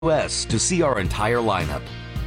US to see our entire lineup.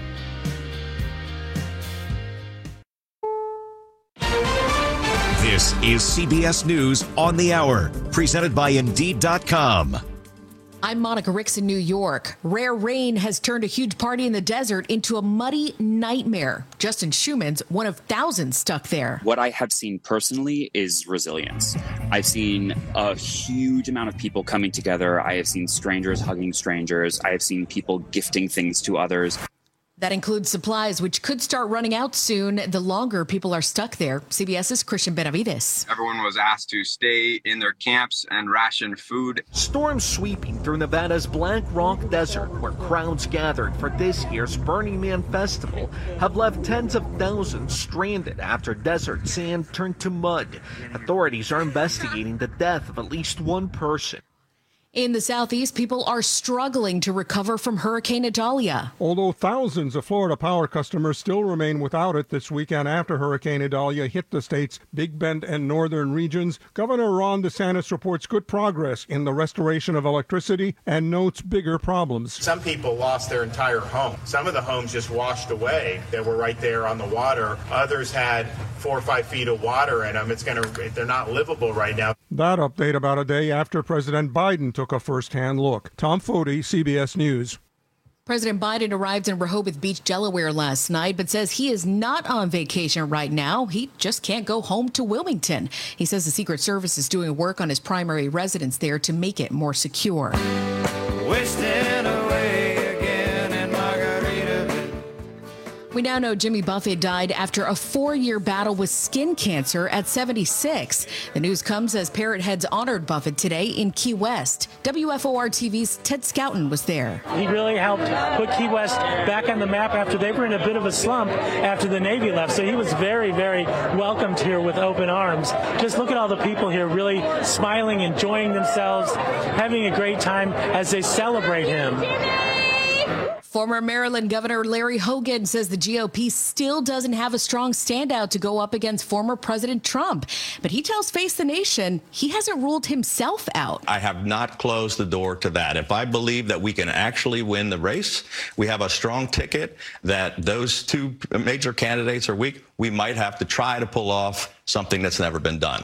This is CBS News on the Hour, presented by Indeed.com. I'm Monica Ricks in New York. Rare rain has turned a huge party in the desert into a muddy nightmare. Justin Schumann's one of thousands stuck there. What I have seen personally is resilience. I've seen a huge amount of people coming together. I have seen strangers hugging strangers. I have seen people gifting things to others. That includes supplies, which could start running out soon the longer people are stuck there. CBS's Christian Benavides. Everyone was asked to stay in their camps and ration food. Storms sweeping through Nevada's Black Rock Desert, where crowds gathered for this year's Burning Man Festival, have left tens of thousands stranded after desert sand turned to mud. Authorities are investigating the death of at least one person. In the southeast, people are struggling to recover from Hurricane Idalia. Although thousands of Florida Power customers still remain without it this weekend after Hurricane Idalia hit the state's Big Bend and northern regions, Governor Ron DeSantis reports good progress in the restoration of electricity and notes bigger problems. Some people lost their entire home. Some of the homes just washed away that were right there on the water. Others had 4 or 5 feet of water in them. They're not livable right now. That update about a day after President Biden took a first-hand look. Tom Foti, CBS News. President Biden arrived in Rehoboth Beach, Delaware last night, but says he is not on vacation right now. He just can't go home to Wilmington. He says the Secret Service is doing work on his primary residence there to make it more secure. Wasting away again in Margaritaville. We now know Jimmy Buffett died after a 4-year battle with skin cancer at 76. The news comes as Parrot Heads honored Buffett today in Key West. WFOR-TV's Ted Scouten was there. He really helped put Key West back on the map after they were in a bit of a slump after the Navy left. So he was very, very welcomed here with open arms. Just look at all the people here really smiling, enjoying themselves, having a great time as they celebrate him. Former Maryland Governor Larry Hogan says the GOP still doesn't have a strong standout to go up against former President Trump. But he tells Face the Nation he hasn't ruled himself out. I have not closed the door to that. If I believe that we can actually win the race, we have a strong ticket, that those two major candidates are weak, we might have to try to pull off something that's never been done.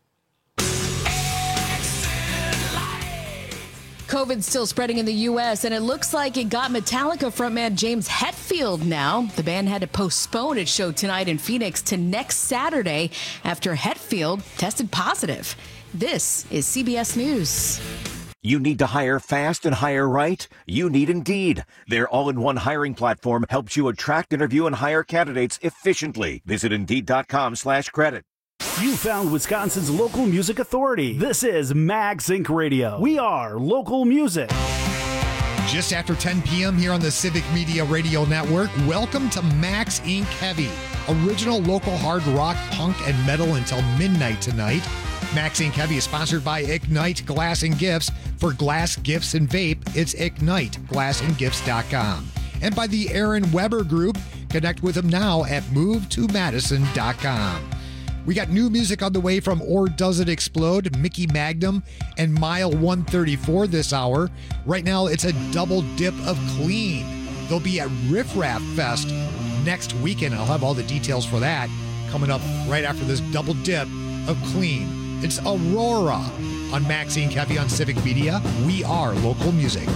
COVID's still spreading in the U.S., and it looks like it got Metallica frontman James Hetfield now. The band had to postpone its show tonight in Phoenix to next Saturday after Hetfield tested positive. This is CBS News. You need to hire fast and hire right? You need Indeed. Their all-in-one hiring platform helps you attract, interview, and hire candidates efficiently. Visit Indeed.com/credit. You found Wisconsin's local music authority. This is Max Inc. Radio. We are local music. Just after 10 p.m. here on the Civic Media Radio Network, welcome to Max Inc. Heavy. Original local hard rock, punk, and metal until midnight tonight. Max Inc. Heavy is sponsored by Ignite Glass and Gifts. For glass, gifts, and vape, it's Ignite, glassandgifts.com. And by the Aaron Weber Group. Connect with them now at movetomadison.com. We got new music on the way from Or Does It Explode, Mickey Magnum, and Mile 134 this hour. Right now, it's a double dip of Clean. They'll be at Riff Raff Fest next weekend. I'll have all the details for that coming up right after this double dip of Clean. It's Aurora on Max Inc. Heavy on Civic Media. We are local music.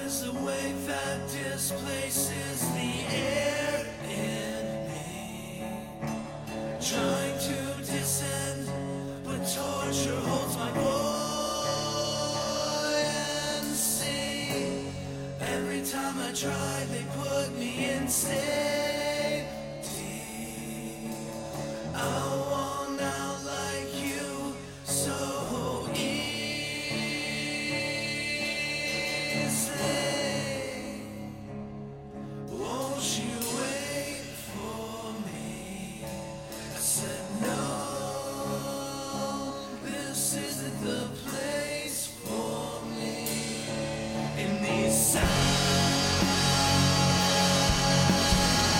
is the wave that displaces the air in me. Trying to descend, but torture holds my buoyancy. Every time I try, they put me in safety. I want out like you so easily. Won't you wait for me? I said no, this isn't the place for me. In these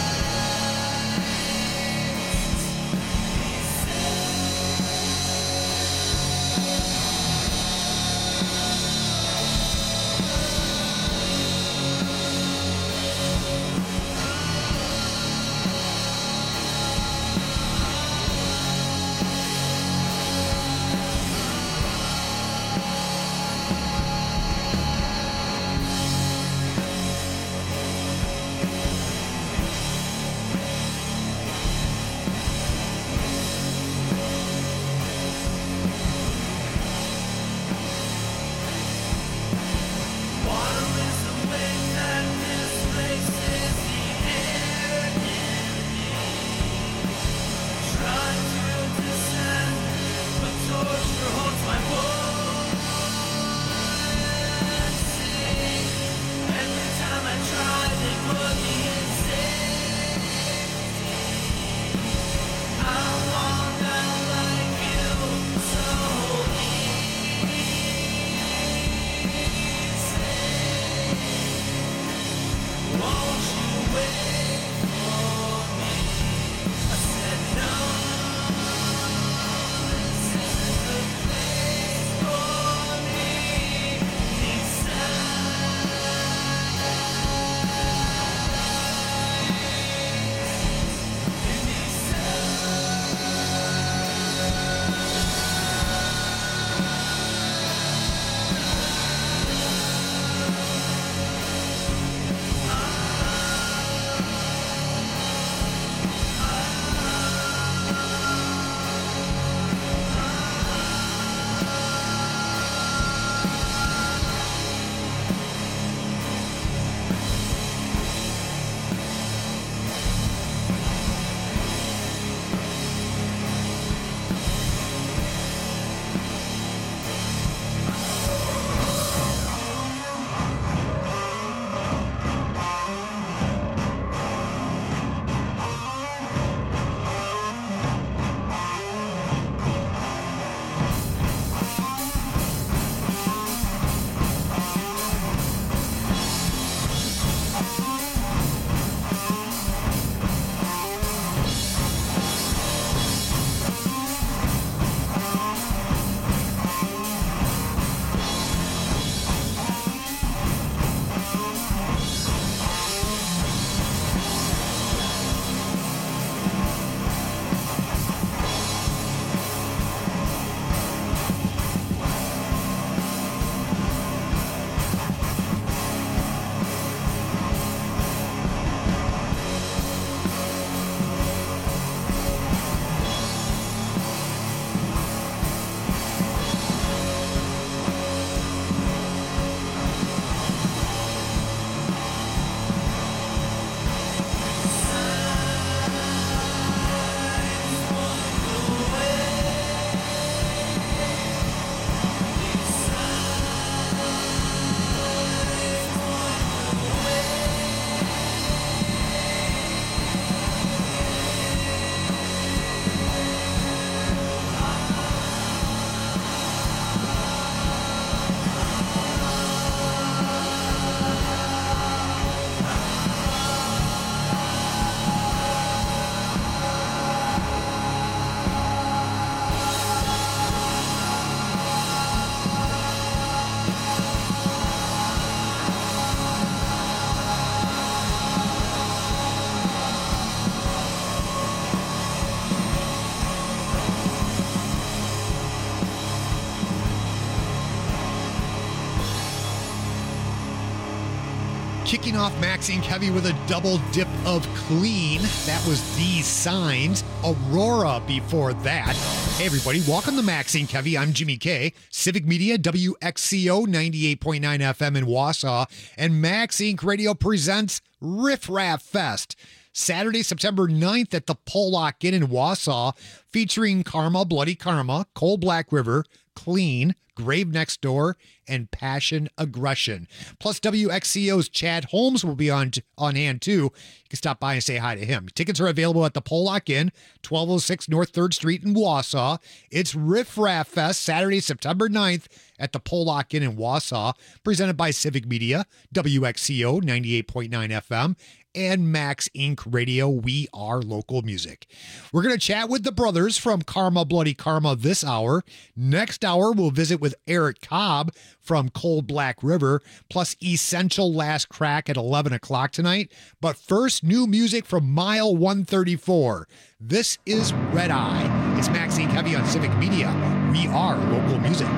Kicking off Max Inc. Heavy with a double dip of Clean. That was These Signs. Aurora before that. Hey, everybody. Welcome to Max Inc. Heavy. I'm Jimmy K. Civic Media, WXCO 98.9 FM in Wausau. And Max Inc. Radio presents Riff Raff Fest. Saturday, September 9th at the Pollock Inn in Wausau, featuring Karma, Bloody Karma, Cold Black River, Clean, Grave Next Door, and Passion Aggression. Plus, WXCO's Chad Holmes will be on hand, too. You can stop by and say hi to him. Tickets are available at the Pollock Inn, 1206 North 3rd Street in Wausau. It's Riff Raff Fest, Saturday, September 9th at the Pollock Inn in Wausau, presented by Civic Media, WXCO 98.9 FM, and Max Inc. Radio. We are local music. We're going to chat with the brothers from Karma, Bloody Karma this hour. Next hour, we'll visit with Eric Cobb from Cold Black River, plus Essential Last Crack at 11 o'clock tonight. But first, new music from Mile 134. This is Red Eye. It's Max Inc. Heavy on Civic Media. We are local music.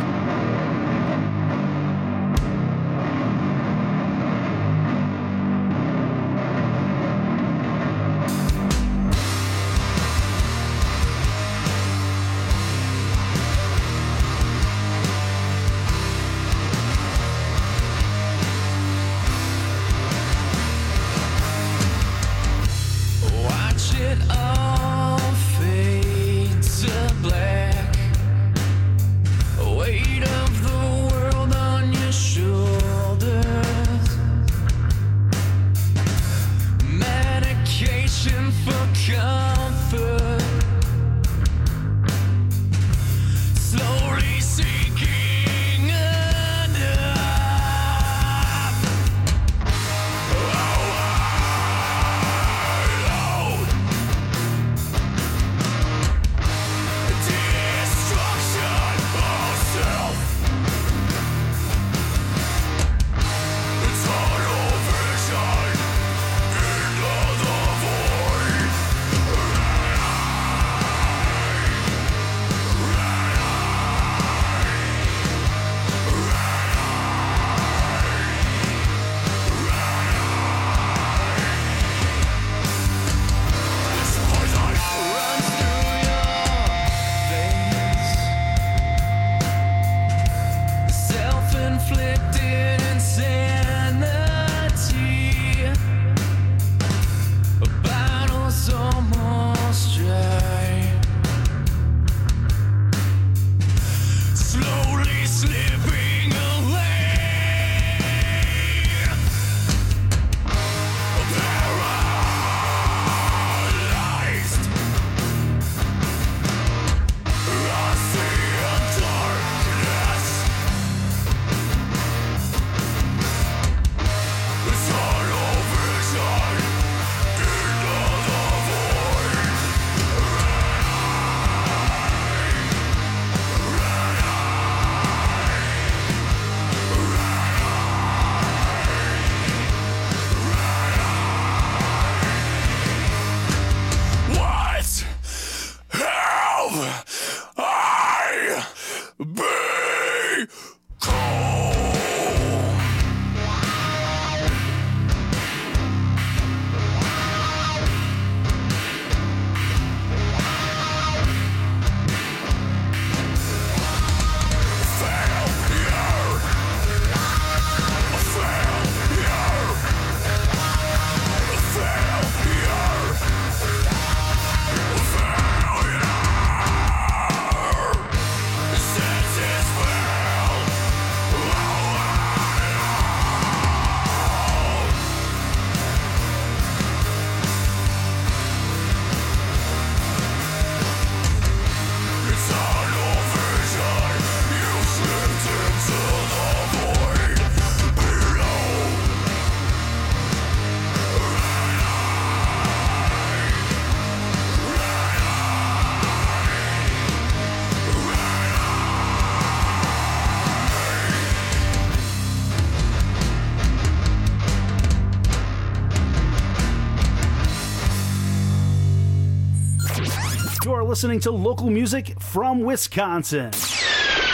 You're listening to local music from Wisconsin.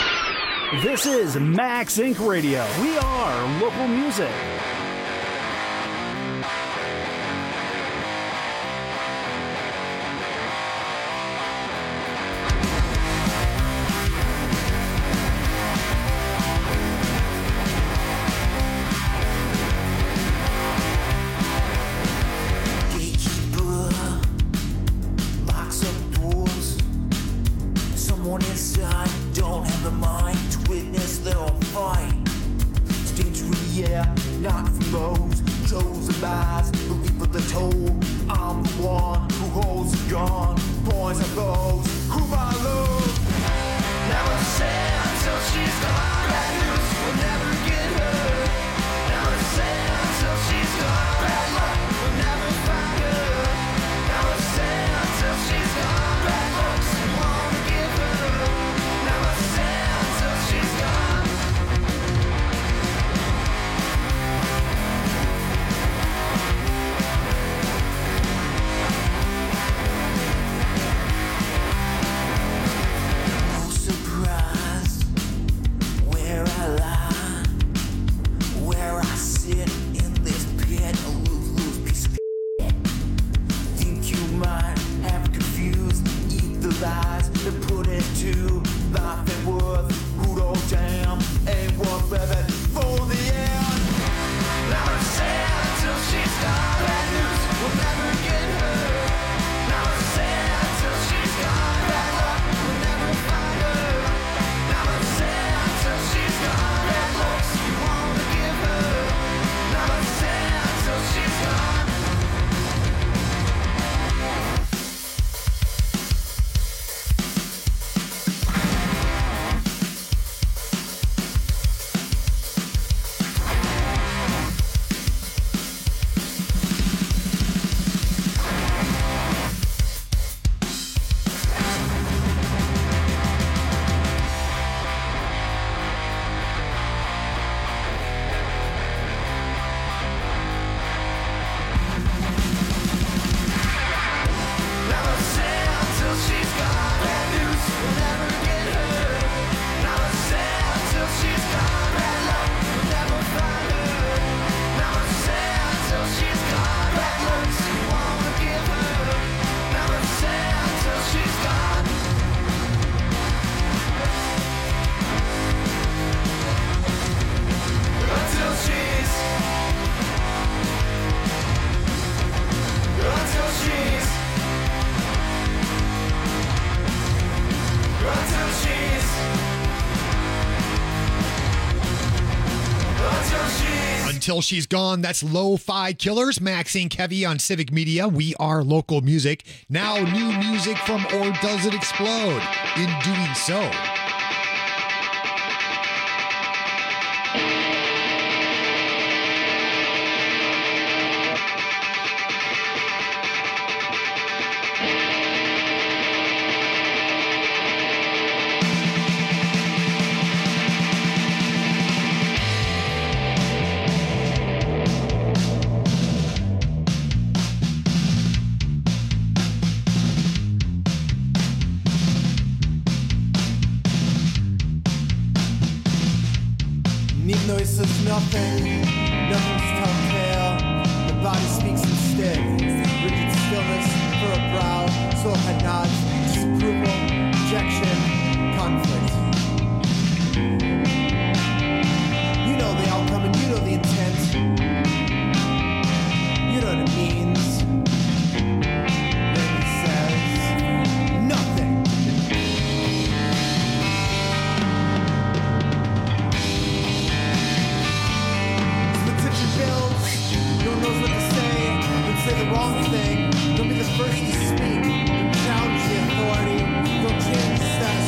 This is Max Inc. Radio. We are local music. care, not for those chosen lies, believe what they're told. I'm the one who holds a gun, points at those whom I love. Never say until she's gone, bad news will never get her. Never say until she's gone, bad luck will never find her. Never say until she's gone, bad looks you wanna give her. Never say until she's gone. No surprise where I lie, where I sit in this pit, a lose piece of shit. Think you might have confused, eat the lies that put it to life and worth. Who don't damn ain't worth living for the end. Never say until she's gone, bad news will never get her. Never say until she's gone, bad luck will never find her. Never say until she's gone, bad looks you wanna give her. Never say until she's gone. Never say until she's gone, bad news will never get her. Never say until she's gone, bad luck will never find her. Never say until she's gone, bad looks you wanna give her. Never say until she's gone. Until she's until she's Until She's Gone. That's Lo-Fi Killers, Maxine Kevy on Civic Media. We are local music. Now new music from Or Does It Explode? In doing so, Neat noise says nothing, nothing's telltale. The body speaks instead. Rigid stillness for a brow, soul head nods, disapproval, rejection, conflict. You know the outcome and you know the intent. You know what it means. Then he says, nothing. No one knows what to say, don't say the wrong thing. Don't be the first to speak, don't challenge the authority, don't change the status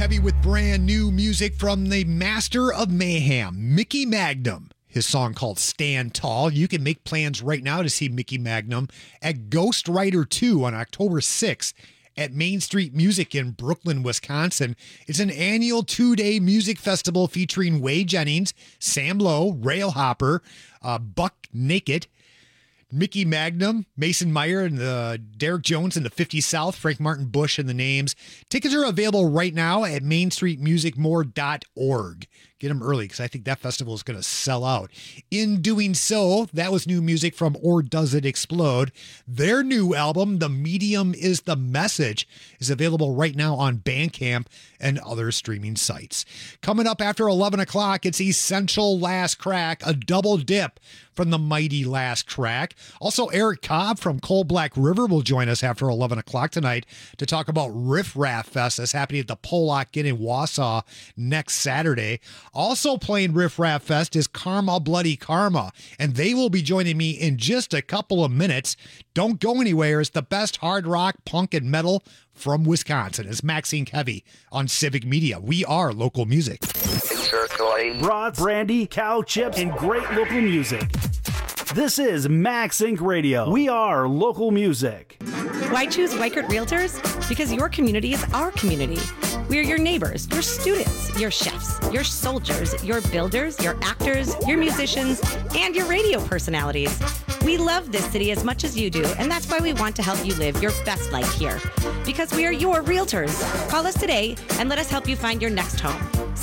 Kevy with brand new music from the master of mayhem, Mickey Magnum. His song called Stand Tall. You can make plans right now to see Mickey Magnum at Ghost Rider 2 on October 6th at Main Street Music in Brooklyn, Wisconsin. It's an annual 2-day music festival featuring Way Jennings, Sam Lowe, Railhopper, Buck Naked, Mickey Magnum, Mason Meyer, and Derek Jones and the 50 South, Frank Martin Bush and the Names. Tickets are available right now at mainstreetmusicmore.org. Get them early because I think that festival is going to sell out. In doing so, that was new music from Or Does It Explode? Their new album, The Medium is the Message, is available right now on Bandcamp and other streaming sites. Coming up after 11 o'clock, it's Essential Last Crack, a double dip from the mighty Last Crack. Also, Eric Cobb from Cold Black River will join us after 11 o'clock tonight to talk about Riff Raff Fest that's happening at the Pollock Inn in Wausau next Saturday. Also playing Riff Raff Fest is Karma Bloody Karma, and they will be joining me in just a couple of minutes. Don't go anywhere. It's the best hard rock, punk, and metal from Wisconsin. It's Maxine Kevy on Civic Media. We are local music. Brats, brandy, cow chips, and great local music. This is Max Inc. Radio. We are local music. Why choose Weichert Realtors? Because your community is our community. We are your neighbors, your students, your chefs, your soldiers, your builders, your actors, your musicians, and your radio personalities. We love this city as much as you do, and that's why we want to help you live your best life here. Because we are your realtors. Call us today and let us help you find your next home.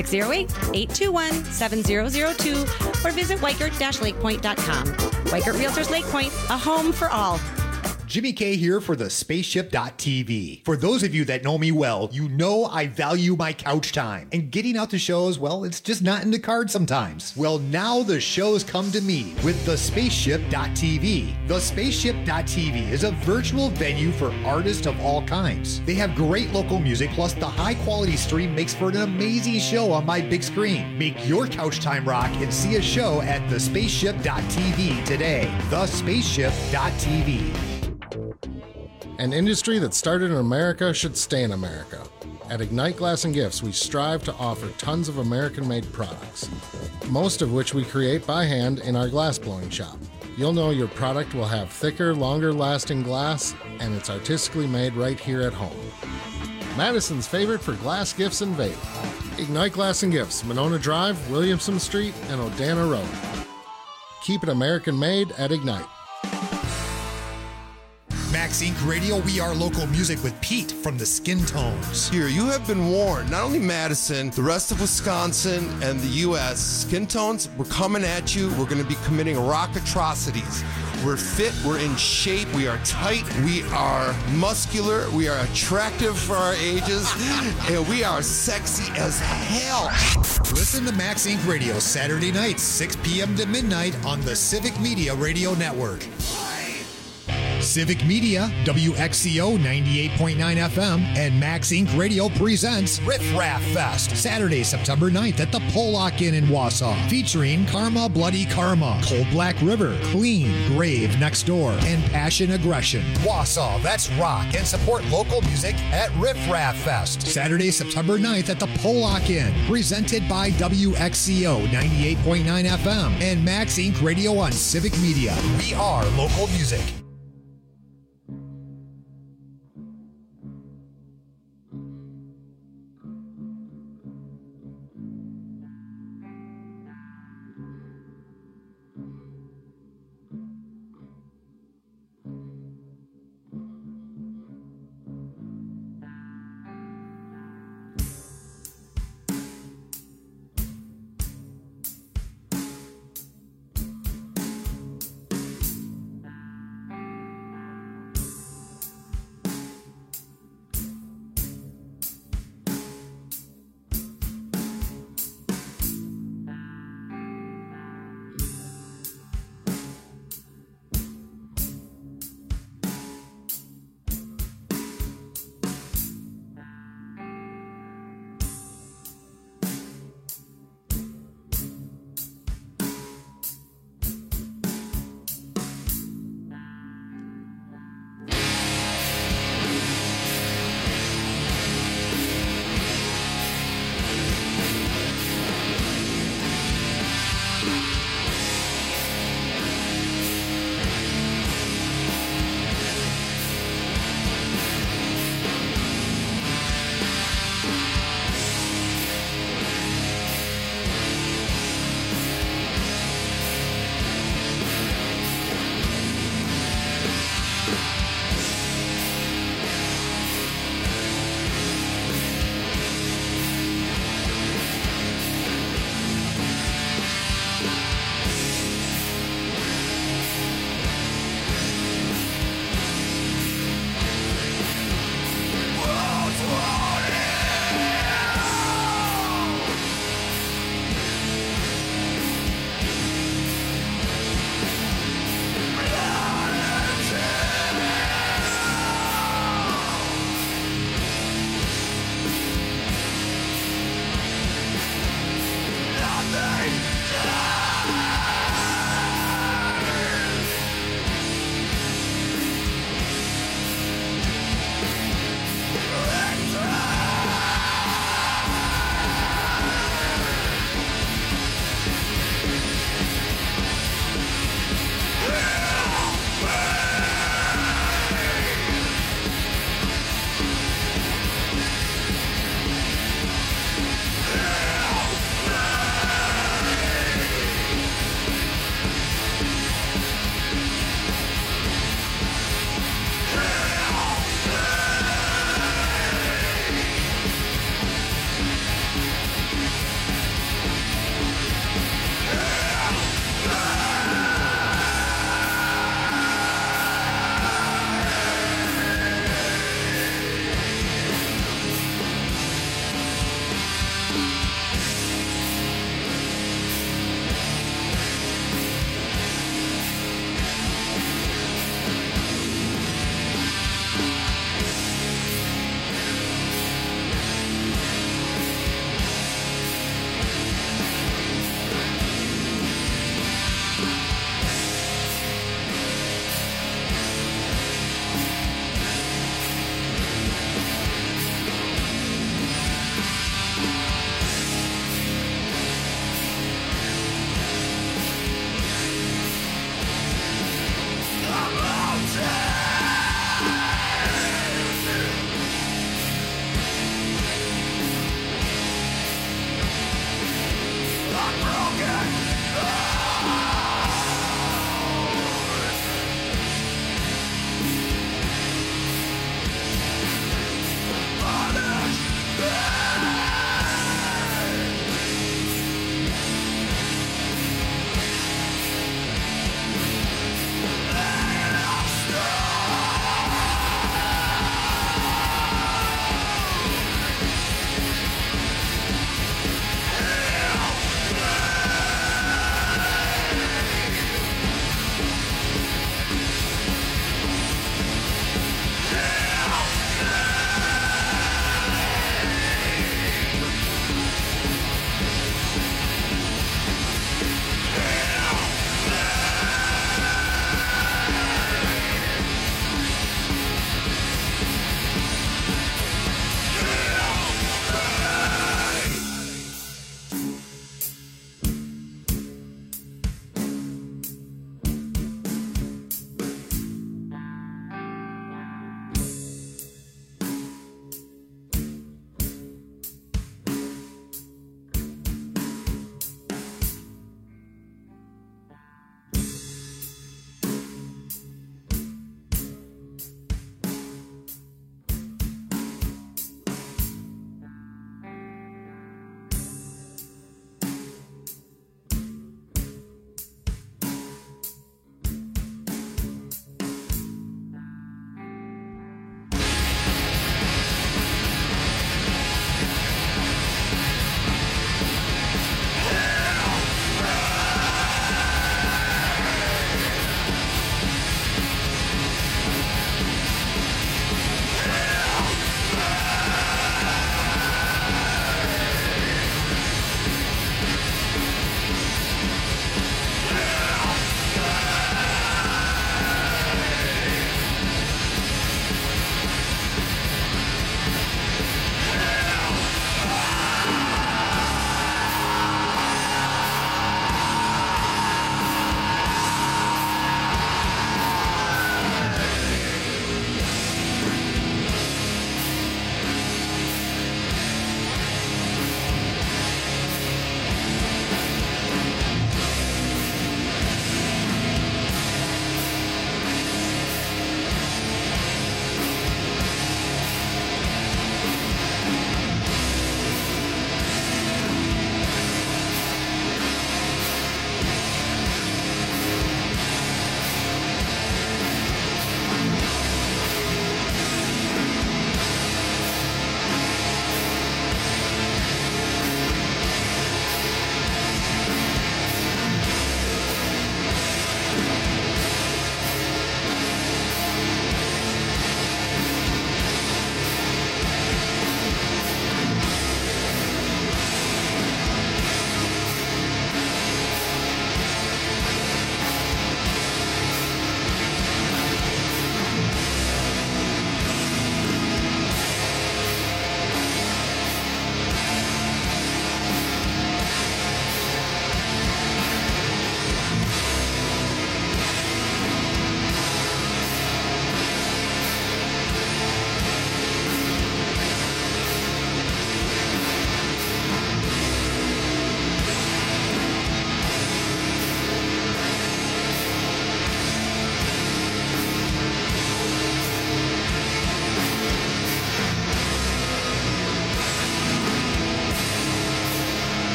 608-821-7002 or visit Weichert-lakepoint.com. Weichert Realtors Lake Point, a home for all. Jimmy K here for the Spaceship.tv. For those of you that know me well, you know I value my couch time. And getting out to shows, well, it's just not in the cards sometimes. Well, now the shows come to me with the Spaceship.tv. The Spaceship.tv is a virtual venue for artists of all kinds. They have great local music, plus the high-quality stream makes for an amazing show on my big screen. Make your couch time rock and see a show at the Spaceship.tv today. The Spaceship.tv. An industry that started in America should stay in America. At Ignite Glass and Gifts, we strive to offer tons of American-made products, most of which we create by hand in our glass blowing shop. You'll know your product will have thicker, longer-lasting glass, and it's artistically made right here at home. Madison's favorite for glass gifts and vape. Ignite Glass and Gifts, Monona Drive, Williamson Street, and Odana Road. Keep it American-made at Ignite. Max Inc. Radio, we are local music with Pete from the Skin Tones. Here, you have been warned. Not only Madison, the rest of Wisconsin and the U.S. Skin Tones, we're coming at you. We're going to be committing rock atrocities. We're fit, we're in shape, we are tight, we are muscular, we are attractive for our ages, and we are sexy as hell. Listen to Max Inc. Radio Saturday nights, 6 p.m. to midnight on the Civic Media Radio Network. Civic Media, WXCO 98.9 FM, and Max Inc. Radio presents Riff Raff Fest, Saturday, September 9th at the Pollock Inn in Wausau, featuring Karma Bloody Karma, Cold Black River, Clean, Grave Next Door, and Passion Aggression. Wausau, that's rock, and support local music at Riff Raff Fest, Saturday, September 9th at the Pollock Inn, presented by WXCO 98.9 FM and Max Inc. Radio on Civic Media. We are local music.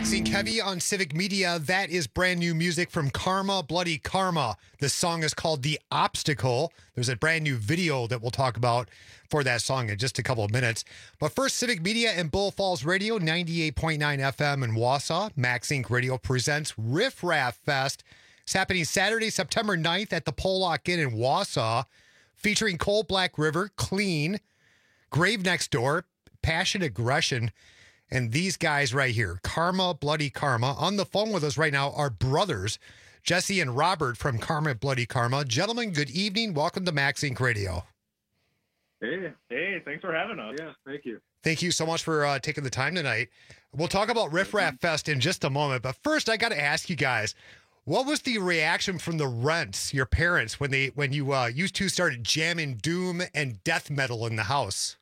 Maxine Kevy on Civic Media. That is brand new music from Karma, Bloody Karma. The song is called The Obstacle. There's a brand new video that we'll talk about for that song in just a couple of minutes. But first, Civic Media and Bull Falls Radio, 98.9 FM in Wausau. Max Inc. Radio presents Riff Raff Fest. It's happening Saturday, September 9th at the Pollock Inn in Wausau, featuring Cold Black River, Clean, Grave Next Door, Passion Aggression, and these guys right here, Karma, Bloody Karma. On the phone with us right now are brothers, Jesse and Robert from Karma, Bloody Karma. Gentlemen, good evening. Welcome to Max Inc. Radio. Hey, thanks for having us. Yeah, thank you. Thank you so much for taking the time tonight. We'll talk about Riff Raff Fest in just a moment, but first I got to ask you guys, what was the reaction from the Rents, your parents, when you two started jamming doom and death metal in the house?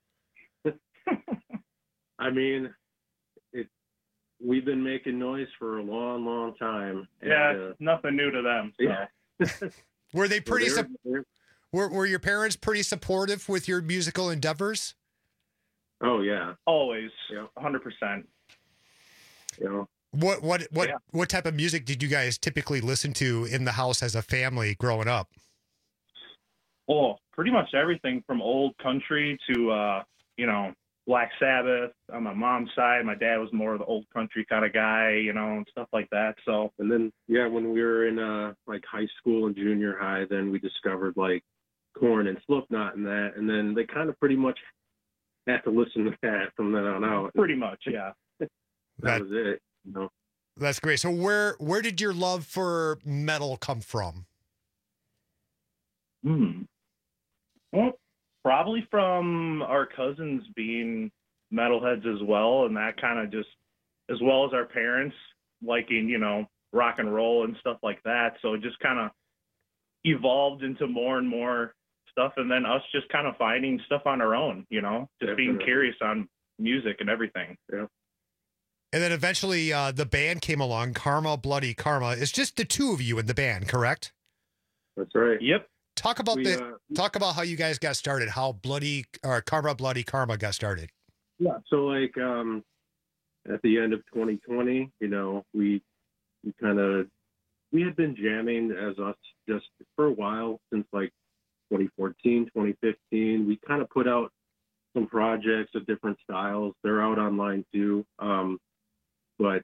I mean, we've been making noise for a long, long time. Yeah, it's nothing new to them. So. Yeah. Were they pretty? Were your parents pretty supportive with your musical endeavors? Oh yeah, always. Yeah, 100%. You know. What type of music did you guys typically listen to in the house as a family growing up? Oh, pretty much everything from old country to Black Sabbath on my mom's side. My dad was more of the old country kind of guy, and stuff like that. So, and then, when we were in like high school and junior high, then we discovered like Korn and Slipknot and that. And then they kind of pretty much had to listen to that from then on out. Pretty much, yeah. that was it. That's great. So where did your love for metal come from? Well, probably from our cousins being metalheads as well, and that kind of just, as well as our parents liking, rock and roll and stuff like that. So it just kind of evolved into more and more stuff, and then us just kind of finding stuff on our own, just being curious on music and everything. Yeah. And then eventually the band came along, Karma, Bloody Karma. It's just the two of you in the band, correct? That's right. Yep. Talk about how you guys got started, how Karma, Bloody Karma got started. Yeah. So like at the end of 2020, we had been jamming as us just for a while, since like 2014, 2015. We kind of put out some projects of different styles. They're out online too. But,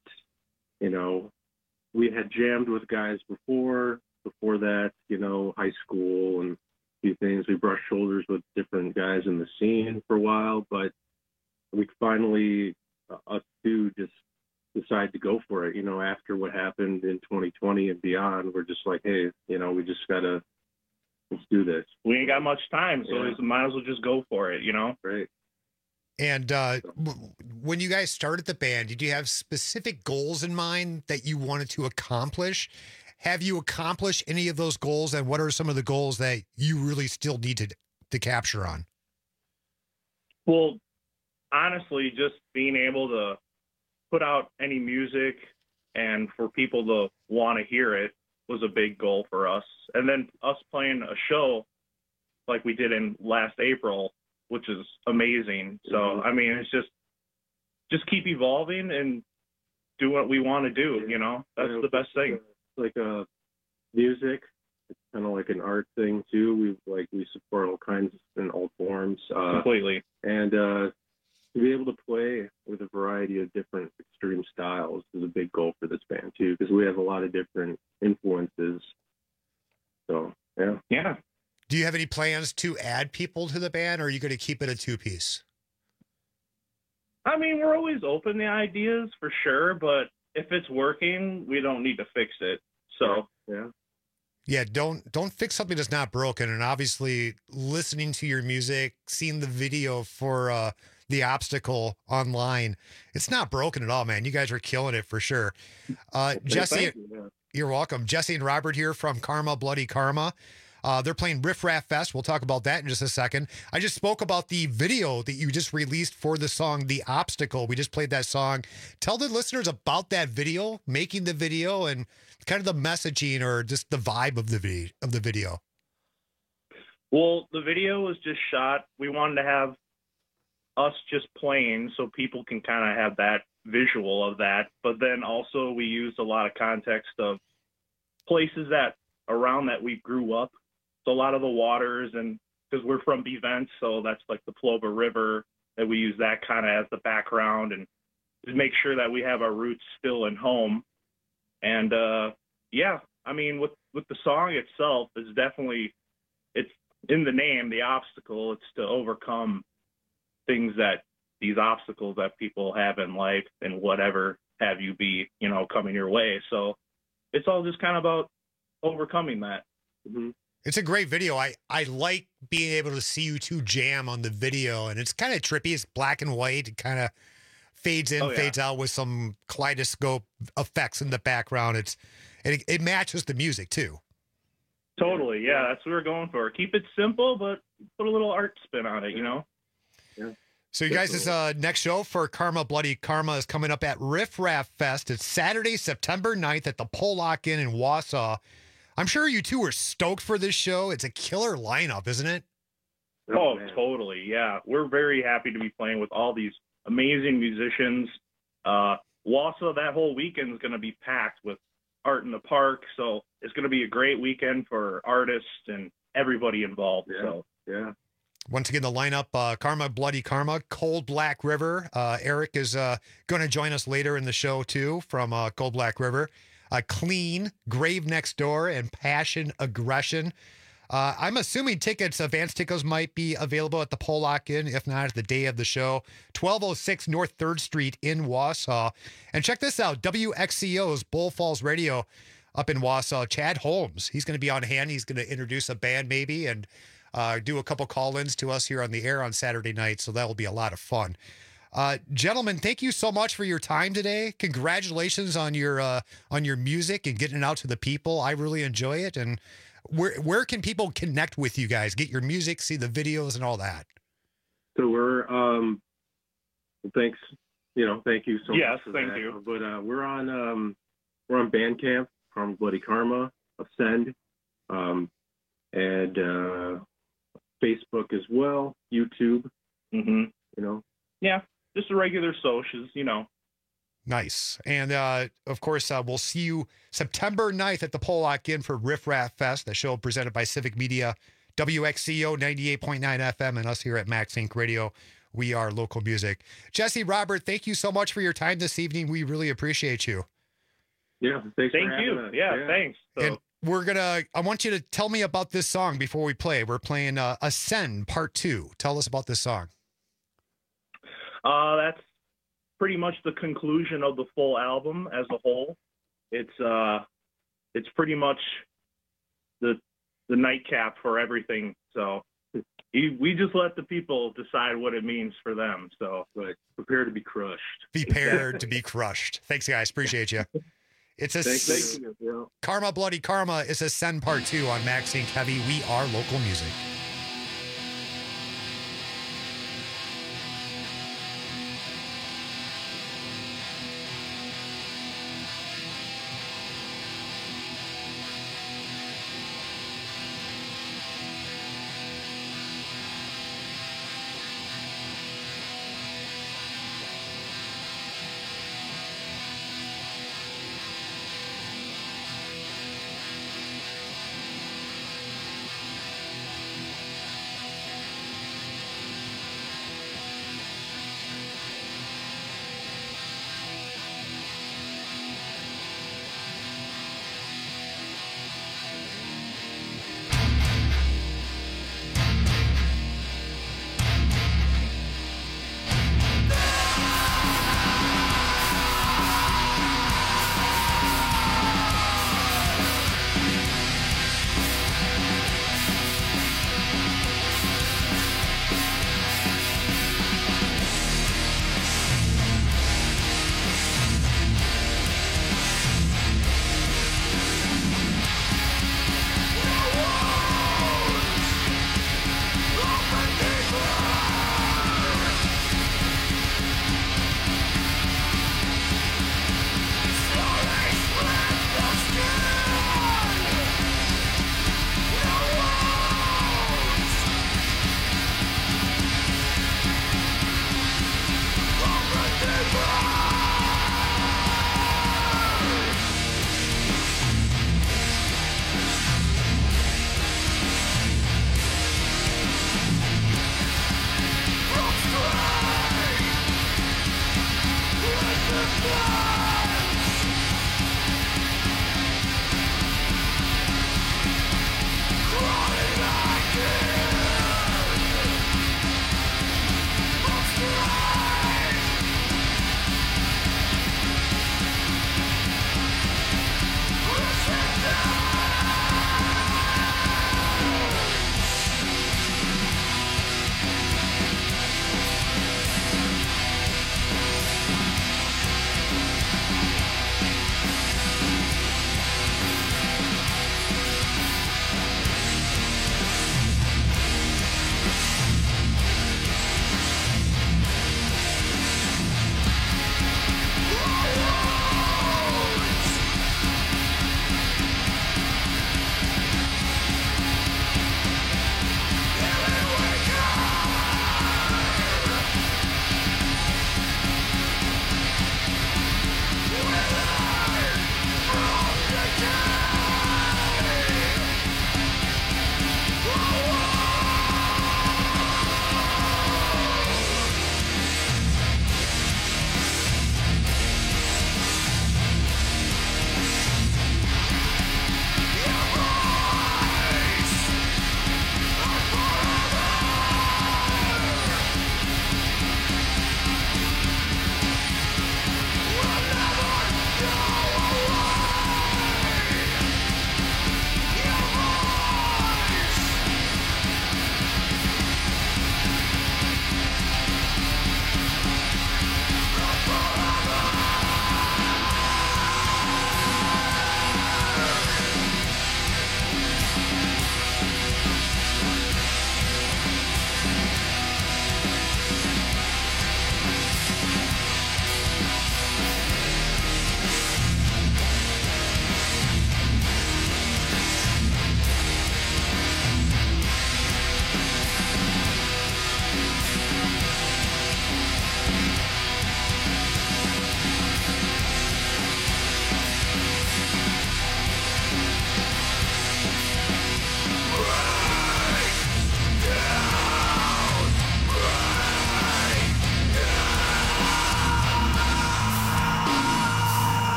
we had jammed with guys before that, high school and a few things. We brushed shoulders with different guys in the scene for a while, but we finally, us two, just decided to go for it. After what happened in 2020 and beyond, we're just like, hey, we just let's do this. We ain't got much time, so we might as well just go for it, Right. And when you guys started the band, did you have specific goals in mind that you wanted to accomplish? Have you accomplished any of those goals, and what are some of the goals that you really still need to capture on? Well, honestly, just being able to put out any music and for people to want to hear it was a big goal for us. And then us playing a show like we did in last April, which is amazing. So, I mean, it's just keep evolving and do what we want to do, That's the best thing. Like music, it's kind of like an art thing too. We support all kinds in all forms. Completely. And to be able to play with a variety of different extreme styles is a big goal for this band too, because we have a lot of different influences. So, yeah. Yeah. Do you have any plans to add people to the band, or are you going to keep it a two-piece? I mean, we're always open to ideas for sure, but if it's working, we don't need to fix it. So, yeah, don't fix something that's not broken. And obviously, listening to your music, seeing the video for The Obstacle online, it's not broken at all, man. You guys are killing it for sure. Jesse, you're welcome. Jesse and Robert here from Karma, Bloody Karma. They're playing Riff Raff Fest. We'll talk about that in just a second. I just spoke about the video that you just released for the song The Obstacle. We just played that song. Tell the listeners about that video, making the video, and kind of the messaging or just the vibe of the video. Well, the video was just shot. We wanted to have us just playing so people can kind of have that visual of that. But then also we used a lot of context of places that around that we grew up. So a lot of the waters, and because we're from Bevent, so that's like the Plover River, that we use that kind of as the background and to make sure that we have our roots still in home. And yeah, I mean, with the song itself, it's definitely, it's in the name, the obstacle. It's to overcome things that, these obstacles that people have in life and whatever have you be, you know, coming your way. So it's all just kind of about overcoming that. Mm-hmm. It's a great video. I like being able to see you two jam on the video, and it's kind of trippy. It's black and white. It kind of fades in, fades out with some kaleidoscope effects in the background. It matches the music too. Totally, yeah. That's what we're going for. Keep it simple, but put a little art spin on it, you know? Yeah. So you guys, this next show for Karma Bloody Karma is coming up at Riff Raff Fest. It's Saturday, September 9th at the Pollock Inn in Wausau. I'm sure you two are stoked for this show. It's a killer lineup, isn't it? Oh, totally, yeah. We're very happy to be playing with all these amazing musicians. Wausau, that whole weekend is going to be packed with art in the park, so it's going to be a great weekend for artists and everybody involved. Yeah. So, yeah. Once again, the lineup, Karma Bloody Karma, Cold Black River. Eric is going to join us later in the show, too, from Cold Black River. Clean, Grave Next Door, and Passion Aggression. I'm assuming advance tickets might be available at the Pollock Inn, if not at the day of the show. 1206 North 3rd Street in Wausau. And check this out, WXCO's Bull Falls Radio up in Wausau. Chad Holmes, he's going to be on hand. He's going to introduce a band maybe and do a couple call-ins to us here on the air on Saturday night, so that will be a lot of fun. Gentlemen, thank you so much for your time today. Congratulations on your music and getting it out to the people. I really enjoy it. And where can people connect with you guys? Get your music, see the videos, and all that. So we're thanks, thank you so much. Yes, for thank that. you. But we're on Bandcamp, Karma Bloody Karma, Ascend, and Facebook as well, YouTube. Mm-hmm. Yeah, just the regular socials, Nice. And, of course, we'll see you September 9th at the Pollock Inn for Riff Raff Fest, the show presented by Civic Media, WXCO 98.9 FM, and us here at Max Inc. Radio. We are local music. Jesse, Robert, thank you so much for your time this evening. We really appreciate you. Yeah, thanks. Thank you. Yeah, thanks. So. And I want you to tell me about this song before we play. We're playing Ascend Part 2. Tell us about this song. That's pretty much the conclusion of the full album as a whole. It's pretty much the nightcap for everything. So we just let the people decide what it means for them. So prepare to be crushed. Prepare to be crushed. Thanks, guys. Appreciate you. It's Thank you. Karma Bloody Karma is Ascend Part 2 on Max Inc. Heavy. We are local music.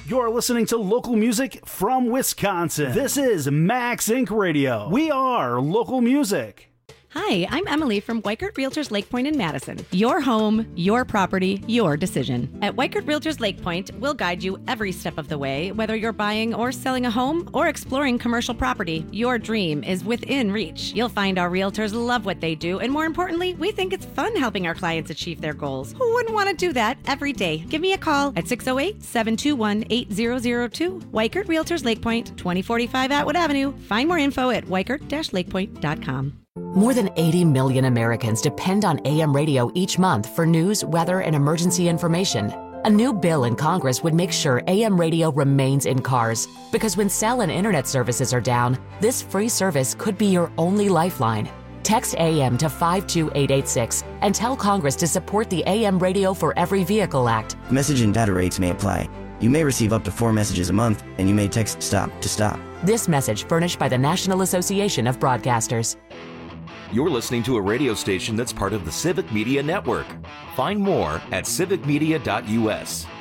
You're listening to local music from Wisconsin. This is Max Inc. Radio. We are local music. Hi, I'm Emily from Weichert Realtors Lake Point in Madison. Your home, your property, your decision. At Weichert Realtors Lake Point, we'll guide you every step of the way, whether you're buying or selling a home or exploring commercial property. Your dream is within reach. You'll find our realtors love what they do, and more importantly, we think it's fun helping our clients achieve their goals. Who wouldn't want to do that every day? Give me a call at 608-721-8002. Weichert Realtors Lake Point, 2045 Atwood Avenue. Find more info at weichert-lakepoint.com. More than 80 million Americans depend on AM radio each month for news, weather, and emergency information. A new bill in Congress would make sure AM radio remains in cars, because when cell and internet services are down, this free service could be your only lifeline. Text AM to 52886 and tell Congress to support the AM Radio for Every Vehicle Act. Message and data rates may apply. You may receive up to 4 messages a month, and you may text STOP to stop. This message furnished by the National Association of Broadcasters. You're listening to a radio station that's part of the Civic Media Network. Find more at civicmedia.us.